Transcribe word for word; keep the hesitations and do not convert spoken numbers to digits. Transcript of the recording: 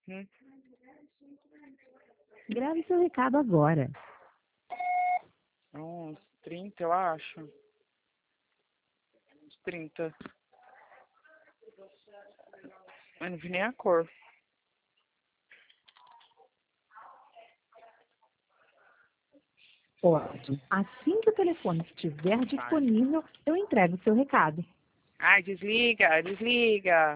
Hum. Grave seu recado agora. Uns trinta, eu acho. Uns trinta. Eu não vi nem a cor. Ótimo. Assim que o telefone estiver disponível, eu entrego o seu recado. Ai, desliga, desliga.